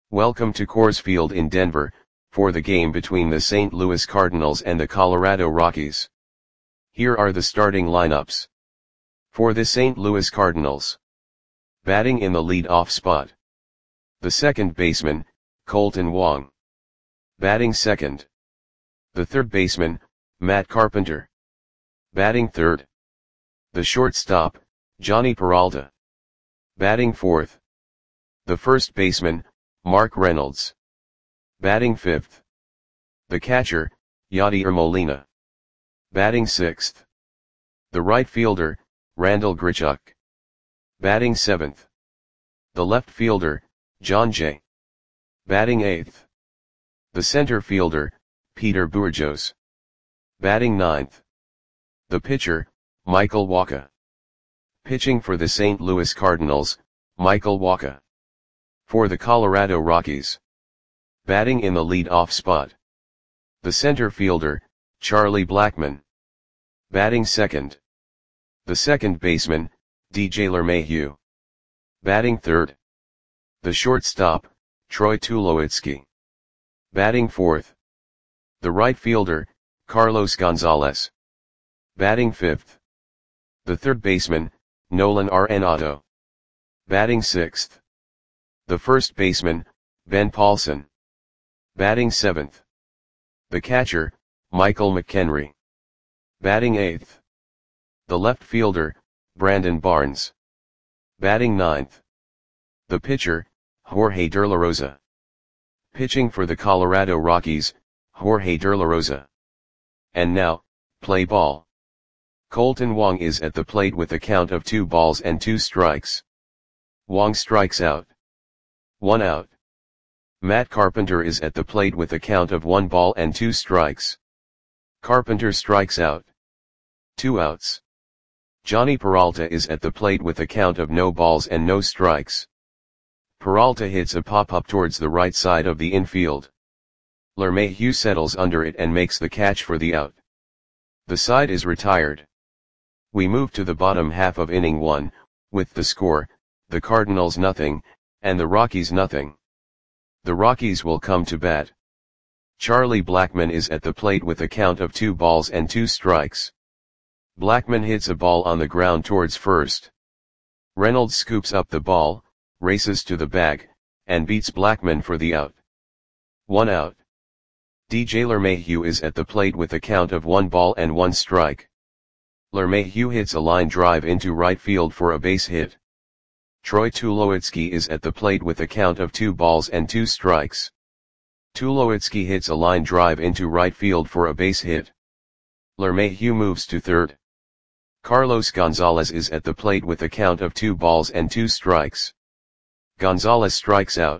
Welcome to Coors Field in Denver, for the game between the St. Louis Cardinals and the Colorado Rockies. Here are the starting lineups. For the St. Louis Cardinals. Batting in the lead-off spot. The second baseman, Kolten Wong. Batting second. The third baseman, Matt Carpenter. Batting third. The shortstop, Jhonny Peralta. Batting fourth. The first baseman, Mark Reynolds. Batting fifth. The catcher, Yadier Molina. Batting sixth. The right fielder, Randal Grichuk. Batting seventh. The left fielder, Jon Jay. Batting eighth. The center fielder, Peter Bourjos. Batting ninth. The pitcher, Michael Wacha. Pitching for the St. Louis Cardinals, Michael Wacha. For the Colorado Rockies. Batting in the lead-off spot. The center fielder, Charlie Blackmon. Batting second. The second baseman, DJ LeMahieu. Batting third. The shortstop, Troy Tulowitzki. Batting fourth. The right fielder, Carlos Gonzalez. Batting fifth. The third baseman, Nolan Arenado. Batting sixth. The first baseman, Ben Paulson. Batting seventh. The catcher, Michael McKenry. Batting eighth. The left fielder, Brandon Barnes. Batting ninth. The pitcher, Jorge De La Rosa. Pitching for the Colorado Rockies, Jorge De La Rosa. And now, play ball. Kolten Wong is at the plate with a count of 2 balls and 2 strikes. Wong strikes out. 1 out. Matt Carpenter is at the plate with a count of 1 ball and 2 strikes. Carpenter strikes out. 2 outs. Jhonny Peralta is at the plate with a count of no balls and no strikes. Peralta hits a pop-up towards the right side of the infield. LeMahieu settles under it and makes the catch for the out. The side is retired. We move to the bottom half of inning 1, with the score, the Cardinals nothing, and the Rockies nothing. The Rockies will come to bat. Charlie Blackmon is at the plate with a count of 2 balls and 2 strikes. Blackmon hits a ball on the ground towards first. Reynolds scoops up the ball, races to the bag, and beats Blackmon for the out. 1 out. DJ LeMahieu is at the plate with a count of 1 ball and 1 strike. LeMahieu hits a line drive into right field for a base hit. Troy Tulowitzki is at the plate with a count of 2 balls and 2 strikes. Tulowitzki hits a line drive into right field for a base hit. LeMahieu moves to third. Carlos Gonzalez is at the plate with a count of 2 balls and 2 strikes. Gonzalez strikes out.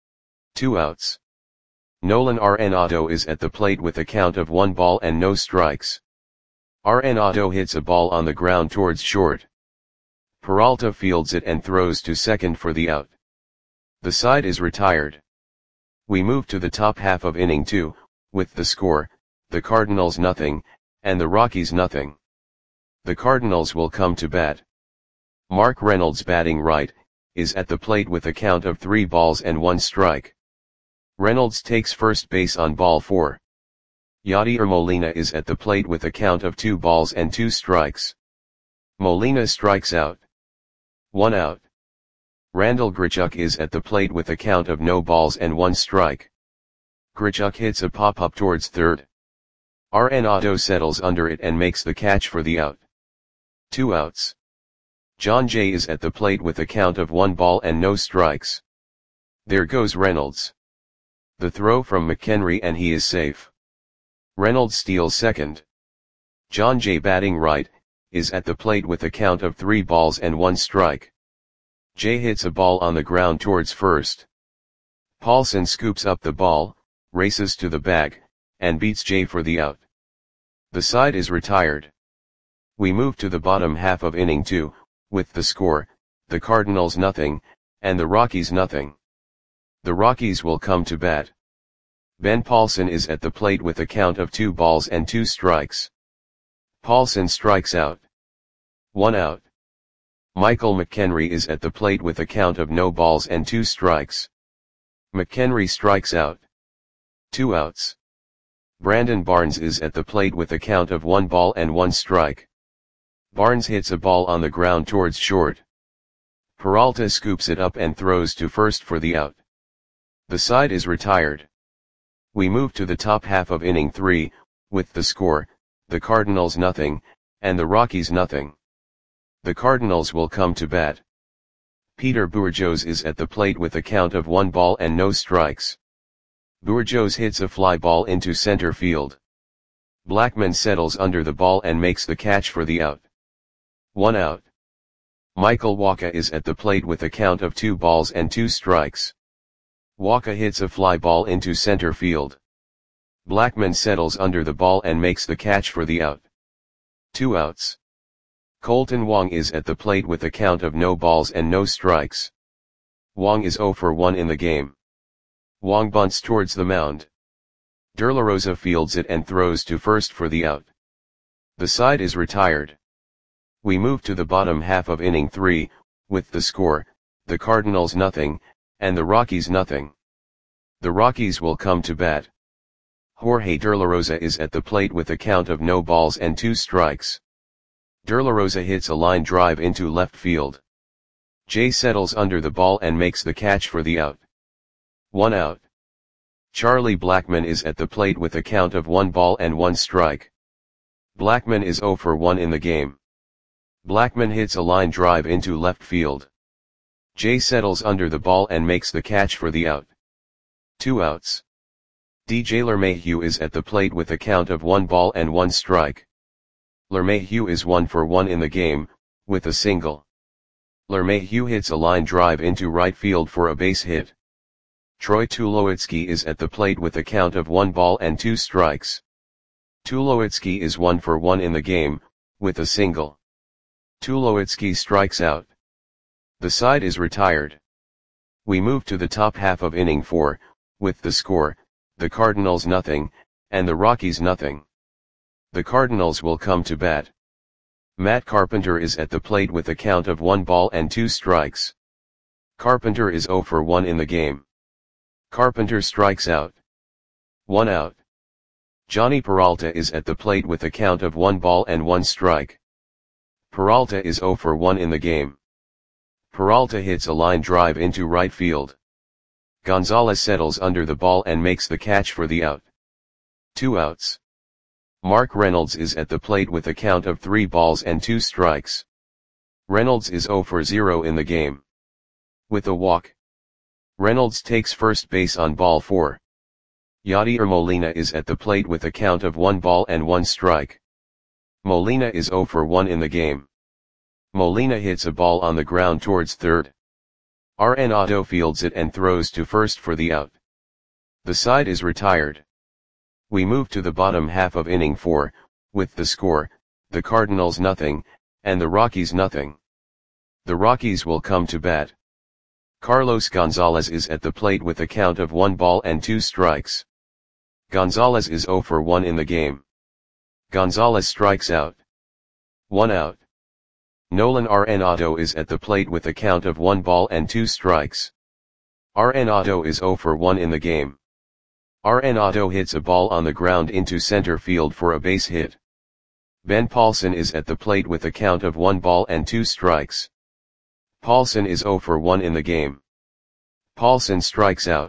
2 outs. Nolan Arenado is at the plate with a count of 1 ball and no strikes. Arenado hits a ball on the ground towards short. Peralta fields it and throws to second for the out. The side is retired. We move to the top half of inning 2, with the score, the Cardinals nothing, and the Rockies nothing. The Cardinals will come to bat. Mark Reynolds batting right, is at the plate with a count of 3 balls and 1 strike. Reynolds takes first base on ball 4. Yadier Molina is at the plate with a count of 2 balls and 2 strikes. Molina strikes out. 1 out. Randal Grichuk is at the plate with a count of no balls and 1 strike. Grichuk hits a pop-up towards third. Arenado settles under it and makes the catch for the out. 2 outs. Jon Jay is at the plate with a count of 1 ball and no strikes. There goes Reynolds. The throw from McKenry and he is safe. Reynolds steals second. Jon Jay batting right, is at the plate with a count of 3 balls and 1 strike. Jay hits a ball on the ground towards first. Paulson scoops up the ball, races to the bag, and beats Jay for the out. The side is retired. We move to the bottom half of inning 2, with the score, the Cardinals nothing, and the Rockies nothing. The Rockies will come to bat. Ben Paulson is at the plate with a count of 2 balls and 2 strikes. Paulson strikes out. 1 out. Michael McKenry is at the plate with a count of no balls and 2 strikes. McHenry strikes out. 2 outs. Brandon Barnes is at the plate with a count of 1 ball and 1 strike. Barnes hits a ball on the ground towards short. Peralta scoops it up and throws to first for the out. The side is retired. We move to the top half of inning 3, with the score, the Cardinals nothing, and the Rockies nothing. The Cardinals will come to bat. Peter Bourjos is at the plate with a count of 1 ball and no strikes. Bourjos hits a fly ball into center field. Blackman settles under the ball and makes the catch for the out. 1 out. Michael Wacha is at the plate with a count of 2 balls and 2 strikes. Wacha hits a fly ball into center field. Blackman settles under the ball and makes the catch for the out. 2 outs. Colton Wong is at the plate with a count of no balls and no strikes. Wong is 0 for 1 in the game. Wong bunts towards the mound. De La Rosa fields it and throws to first for the out. The side is retired. We move to the bottom half of inning 3, with the score, the Cardinals nothing, and the Rockies nothing. The Rockies will come to bat. Jorge De La Rosa is at the plate with a count of no balls and 2 strikes. De La Rosa hits a line drive into left field. Jay settles under the ball and makes the catch for the out. 1 out. Charlie Blackmon is at the plate with a count of 1 ball and 1 strike. Blackmon is 0 for 1 in the game. Blackmon hits a line drive into left field. Jay settles under the ball and makes the catch for the out. 2 outs. DJ LeMahieu is at the plate with a count of 1 ball and 1 strike. LeMahieu is 1 for 1 in the game, with a single. LeMahieu hits a line drive into right field for a base hit. Troy Tulowitzki is at the plate with a count of 1 ball and 2 strikes. Tulowitzki is 1 for 1 in the game, with a single. Tulowitzki strikes out. The side is retired. We move to the top half of inning 4, with the score, the Cardinals nothing, and the Rockies nothing. The Cardinals will come to bat. Matt Carpenter is at the plate with a count of 1 ball and 2 strikes. Carpenter is 0 for 1 in the game. Carpenter strikes out. 1 out. Johnny Peralta is at the plate with a count of 1 ball and 1 strike. Peralta is 0 for 1 in the game. Peralta hits a line drive into right field. Gonzalez settles under the ball and makes the catch for the out. 2 outs. Mark Reynolds is at the plate with a count of 3 balls and 2 strikes. Reynolds is 0 for 0 in the game. With a walk. Reynolds takes first base on ball 4. Yadier Molina is at the plate with a count of 1 ball and 1 strike. Molina is 0 for 1 in the game. Molina hits a ball on the ground towards third. Arenado fields it and throws to first for the out. The side is retired. We move to the bottom half of inning 4, with the score, the Cardinals nothing, and the Rockies nothing. The Rockies will come to bat. Carlos Gonzalez is at the plate with a count of 1 ball and 2 strikes. Gonzalez is 0 for 1 in the game. Gonzalez strikes out. 1 out. Nolan Arenado is at the plate with a count of 1 ball and 2 strikes. Arenado is 0 for 1 in the game. Arenado hits a ball on the ground into center field for a base hit. Ben Paulson is at the plate with a count of 1 ball and 2 strikes. Paulson is 0 for 1 in the game. Paulson strikes out.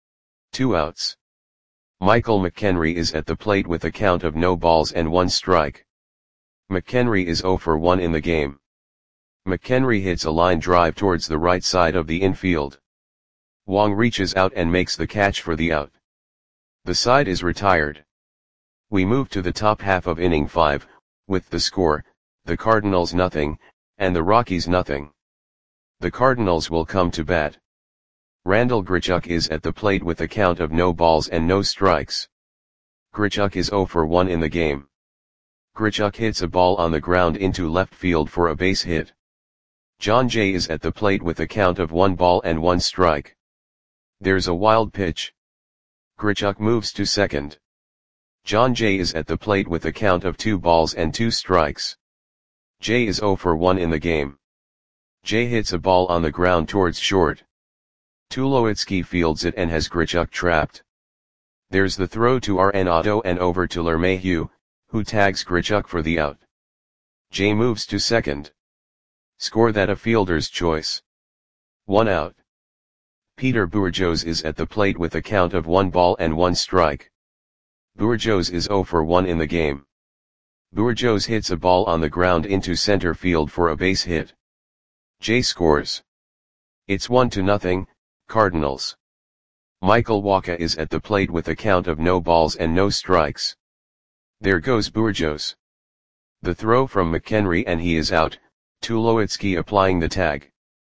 2 outs. Michael McHenry is at the plate with a count of no balls and 1 strike. McHenry is 0 for 1 in the game. McHenry hits a line drive towards the right side of the infield. Wong reaches out and makes the catch for the out. The side is retired. We move to the top half of inning 5, with the score, the Cardinals nothing, and the Rockies nothing. The Cardinals will come to bat. Randall Grichuk is at the plate with a count of no balls and no strikes. Grichuk is 0 for 1 in the game. Grichuk hits a ball on the ground into left field for a base hit. John Jay is at the plate with a count of 1 ball and 1 strike. There's a wild pitch. Grichuk moves to second. John Jay is at the plate with a count of 2 balls and 2 strikes. Jay is 0 for 1 in the game. Jay hits a ball on the ground towards short. Tulowitzki fields it and has Grichuk trapped. There's the throw to Arenado and over to LeMahieu, who tags Grichuk for the out. Jay moves to second. Score that a fielder's choice. 1 out. Peter Bourgeois is at the plate with a count of 1 ball and 1 strike. Bourgeois is 0 for 1 in the game. Bourgeois hits a ball on the ground into center field for a base hit. Jay scores. It's 1-0, Cardinals. Michael Wacha is at the plate with a count of no balls and no strikes. There goes Bourgeois. The throw from McHenry and he is out, Tulowitzki applying the tag.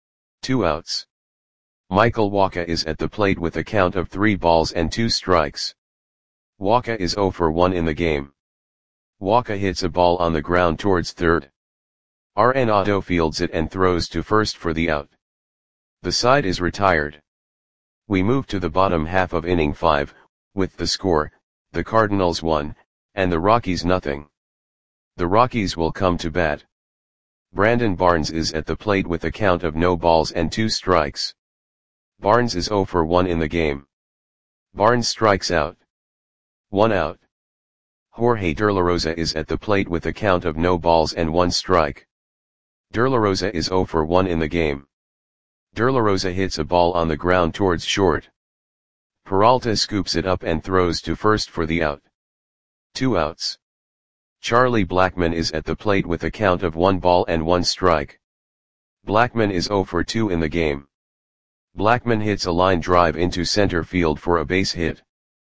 2 outs. Michael Wacha is at the plate with a count of 3 balls and 2 strikes. Wacha is 0 for 1 in the game. Wacha hits a ball on the ground towards third. Arenado fields it and throws to first for the out. The side is retired. We move to the bottom half of inning 5, with the score, the Cardinals 1, and the Rockies nothing. The Rockies will come to bat. Brandon Barnes is at the plate with a count of no balls and 2 strikes. Barnes is 0 for 1 in the game. Barnes strikes out. 1 out. Jorge De La Rosa is at the plate with a count of no balls and 1 strike. De La Rosa is 0 for 1 in the game. De La Rosa hits a ball on the ground towards short. Peralta scoops it up and throws to first for the out. 2 outs. Charlie Blackmon is at the plate with a count of 1 ball and 1 strike. Blackmon is 0 for 2 in the game. Blackmon hits a line drive into center field for a base hit.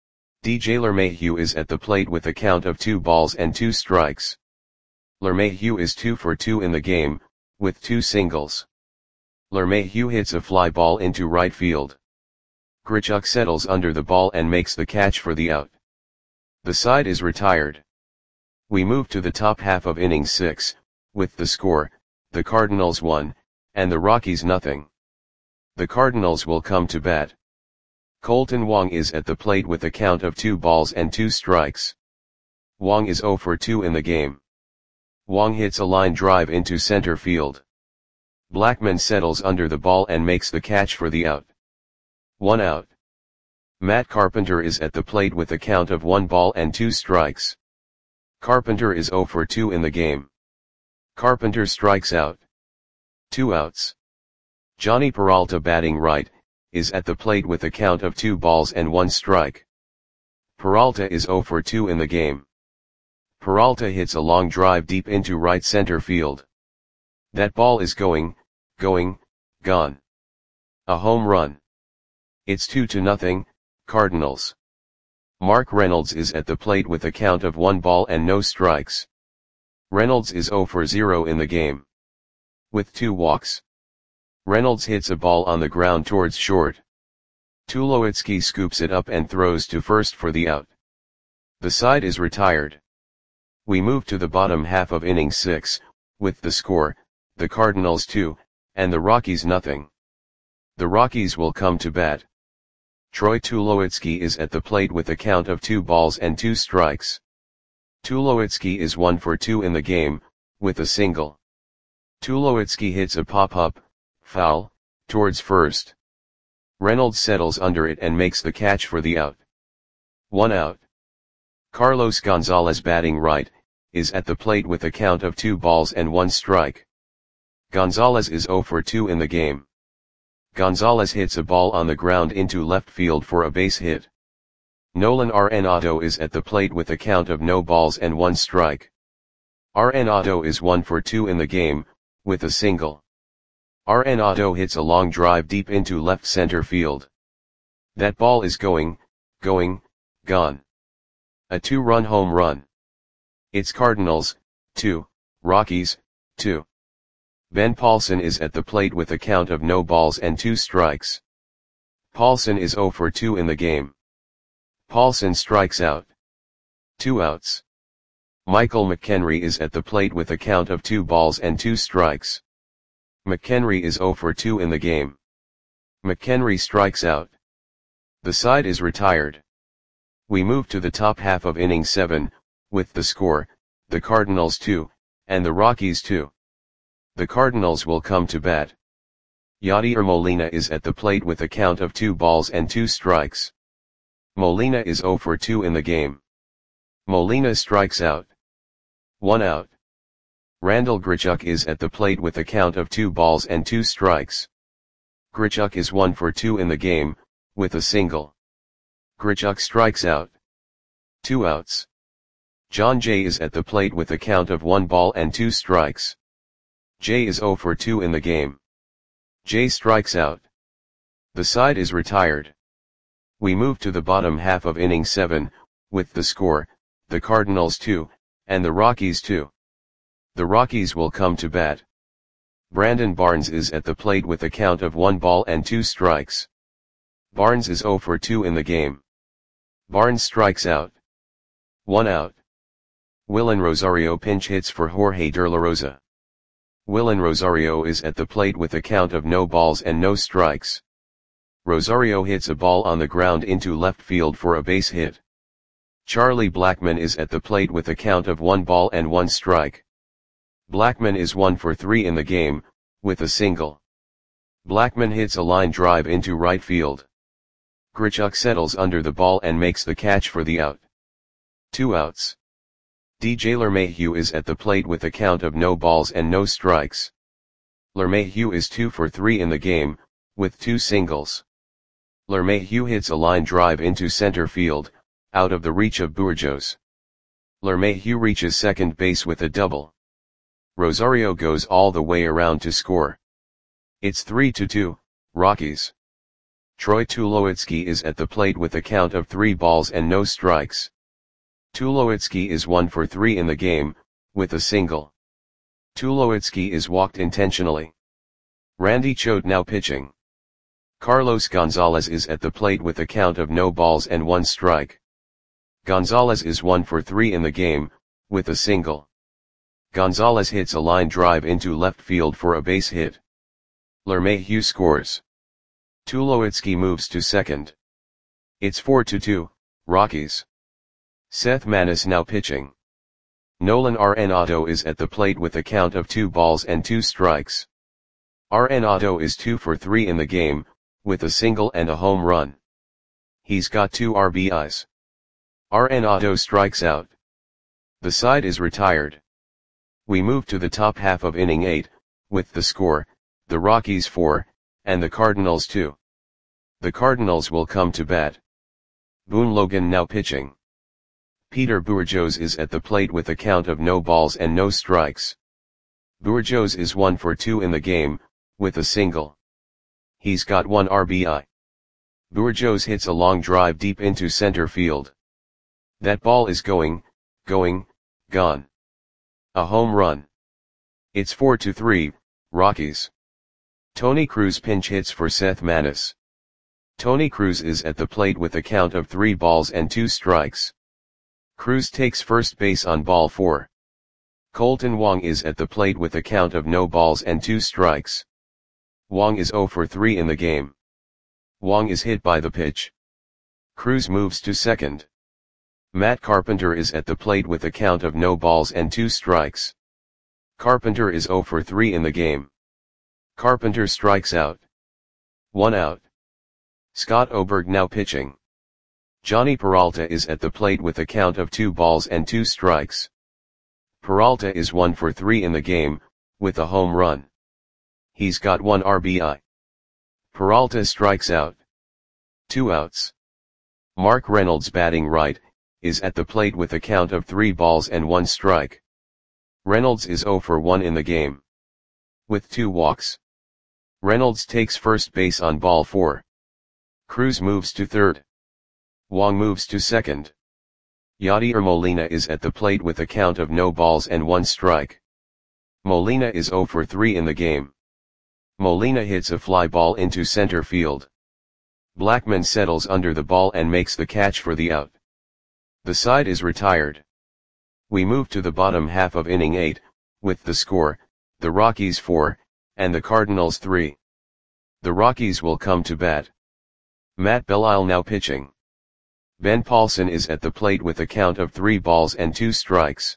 DJ LeMahieu is at the plate with a count of 2 balls and 2 strikes. LeMahieu is 2 for 2 in the game, with 2 singles. LeMahieu hits a fly ball into right field. Grichuk settles under the ball and makes the catch for the out. The side is retired. We move to the top half of inning 6, with the score, the Cardinals 1, and the Rockies nothing. The Cardinals will come to bat. Colton Wong is at the plate with a count of 2 balls and 2 strikes. Wong is 0 for 2 in the game. Wong hits a line drive into center field. Blackmon settles under the ball and makes the catch for the out. 1 out. Matt Carpenter is at the plate with a count of 1 ball and 2 strikes. Carpenter is 0 for 2 in the game. Carpenter strikes out. 2 outs. Johnny Peralta batting right, is at the plate with a count of 2 balls and 1 strike. Peralta is 0 for 2 in the game. Peralta hits a long drive deep into right center field. That ball is gone. A home run. It's 2-0, Cardinals. Mark Reynolds is at the plate with a count of 1 ball and no strikes. Reynolds is 0 for 0 in the game. With 2 walks. Reynolds hits a ball on the ground towards short. Tulowitzki scoops it up and throws to first for the out. The side is retired. We move to the bottom half of inning 6, with the score, the Cardinals 2, and the Rockies nothing. The Rockies will come to bat. Troy Tulowitzki is at the plate with a count of 2 balls and 2 strikes. Tulowitzki is 1 for 2 in the game, with a single. Tulowitzki hits a pop-up, foul, towards first. Reynolds settles under it and makes the catch for the out. 1 out. Carlos Gonzalez batting right, is at the plate with a count of 2 balls and 1 strike. Gonzalez is 0 for 2 in the game. Gonzalez hits a ball on the ground into left field for a base hit. Nolan Arenado is at the plate with a count of no balls and 1 strike. Arenado is 1 for 2 in the game, with a single. Arenado hits a long drive deep into left center field. That ball is gone. A 2-run home run. It's Cardinals, 2, Rockies, 2. Ben Paulson is at the plate with a count of no balls and 2 strikes. Paulson is 0 for 2 in the game. Paulson strikes out. 2 outs. Michael McHenry is at the plate with a count of 2 balls and 2 strikes. McHenry is 0 for 2 in the game. McHenry strikes out. The side is retired. We move to the top half of inning 7, with the score, the Cardinals 2, and the Rockies 2. The Cardinals will come to bat. Yadier Molina is at the plate with a count of 2 balls and 2 strikes. Molina is 0 for 2 in the game. Molina strikes out. 1 out. Randal Grichuk is at the plate with a count of 2 balls and 2 strikes. Grichuk is 1 for 2 in the game, with a single. Grichuk strikes out. 2 outs. John Jay is at the plate with a count of 1 ball and 2 strikes. Jay is 0 for 2 in the game. Jay strikes out. The side is retired. We move to the bottom half of inning 7, with the score, the Cardinals 2, and the Rockies 2. The Rockies will come to bat. Brandon Barnes is at the plate with a count of 1 ball and 2 strikes. Barnes is 0 for 2 in the game. Barnes strikes out. 1 out. Willen Rosario pinch hits for Jorge De La Rosa. Willen Rosario is at the plate with a count of no balls and no strikes. Rosario hits a ball on the ground into left field for a base hit. Charlie Blackmon is at the plate with a count of 1 ball and 1 strike. Blackmon is 1 for 3 in the game, with a single. Blackmon hits a line drive into right field. Grichuk settles under the ball and makes the catch for the out. 2 outs. DJ LeMahieu is at the plate with a count of no balls and no strikes. LeMahieu is 2 for 3 in the game, with 2 singles. LeMahieu hits a line drive into center field, out of the reach of Bourjos. LeMahieu reaches second base with a double. Rosario goes all the way around to score. It's 3-2, Rockies. Troy Tulowitzki is at the plate with a count of 3 balls and no strikes. Tulowitzki is 1 for 3 in the game, with a single. Tulowitzki is walked intentionally. Randy Choate now pitching. Carlos Gonzalez is at the plate with a count of no balls and 1 strike. Gonzalez is 1 for 3 in the game, with a single. Gonzalez hits a line drive into left field for a base hit. LeMahieu scores. Tulowitzki moves to second. It's 4-2, Rockies. Seth Maness now pitching. Nolan Arenado is at the plate with a count of 2 balls and 2 strikes. Arenado is 2 for 3 in the game, with a single and a home run. He's got 2 RBIs. Arenado strikes out. The side is retired. We move to the top half of inning 8, with the score, the Rockies 4, and the Cardinals 2. The Cardinals will come to bat. Boone Logan now pitching. Peter Bourjos is at the plate with a count of no balls and no strikes. Bourjos is 1 for 2 in the game, with a single. He's got 1 RBI. Bourjos hits a long drive deep into center field. That ball is going, gone. A home run. It's 4-3, Rockies. Tony Cruz pinch hits for Seth Maness. Tony Cruz is at the plate with a count of 3 balls and 2 strikes. Cruz takes first base on ball 4. Colton Wong is at the plate with a count of no balls and 2 strikes. Wong is 0 for 3 in the game. Wong is hit by the pitch. Cruz moves to second. Matt Carpenter is at the plate with a count of no balls and 2 strikes. Carpenter is 0 for 3 in the game. Carpenter strikes out. 1 out. Scott Oberg now pitching. Johnny Peralta is at the plate with a count of 2 balls and 2 strikes. Peralta is 1 for 3 in the game, with a home run. He's got 1 RBI. Peralta strikes out. 2 outs. Mark Reynolds batting right, is at the plate with a count of 3 balls and 1 strike. Reynolds is 0 for 1 in the game. With 2 walks. Reynolds takes first base on ball 4. Cruz moves to third. Wong moves to second. Yadier Molina is at the plate with a count of no balls and 1 strike. Molina is 0 for 3 in the game. Molina hits a fly ball into center field. Blackmon settles under the ball and makes the catch for the out. The side is retired. We move to the bottom half of inning 8, with the score, the Rockies 4, and the Cardinals 3. The Rockies will come to bat. Matt Belisle now pitching. Ben Paulson is at the plate with a count of 3 balls and 2 strikes.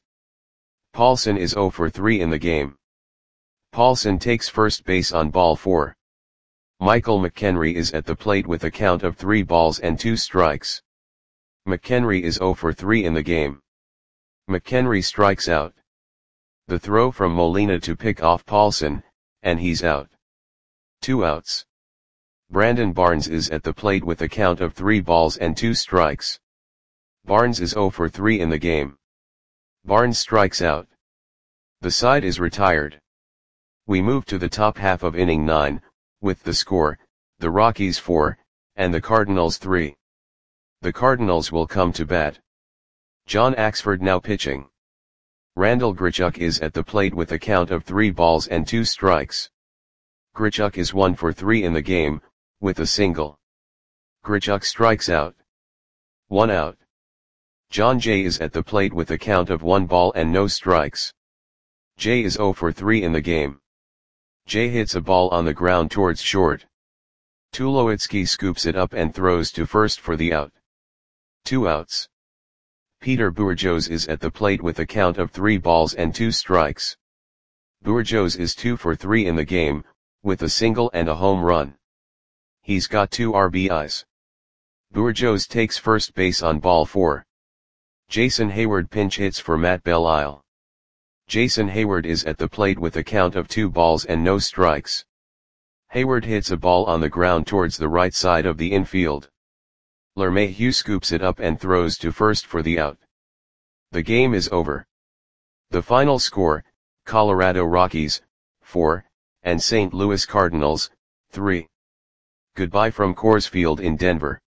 Paulson is 0 for 3 in the game. Paulson takes first base on ball 4. Michael McHenry is at the plate with a count of 3 balls and 2 strikes. McHenry is 0 for 3 in the game. McHenry strikes out. The throw from Molina to pick off Paulson, and he's out. 2 outs. Brandon Barnes is at the plate with a count of 3 balls and 2 strikes. Barnes is 0 for 3 in the game. Barnes strikes out. The side is retired. We move to the top half of inning 9, with the score, the Rockies 4, and the Cardinals 3. The Cardinals will come to bat. John Axford now pitching. Randal Grichuk is at the plate with a count of 3 balls and 2 strikes. Grichuk is 1 for 3 in the game, with a single. Grichuk strikes out. 1 out. John Jay is at the plate with a count of 1 ball and no strikes. Jay is 0 for 3 in the game. Jay hits a ball on the ground towards short. Tulowitzki scoops it up and throws to first for the out. 2 outs. Peter Bourjos is at the plate with a count of 3 balls and 2 strikes. Bourjos is 2 for 3 in the game, with a single and a home run. He's got 2 RBIs. Bourjos takes first base on ball 4. Jason Hayward pinch hits for Matt Belisle. Jason Hayward is at the plate with a count of 2 balls and no strikes. Hayward hits a ball on the ground towards the right side of the infield. LeMahieu scoops it up and throws to first for the out. The game is over. The final score, Colorado Rockies, 4, and St. Louis Cardinals, 3. Goodbye from Coors Field in Denver.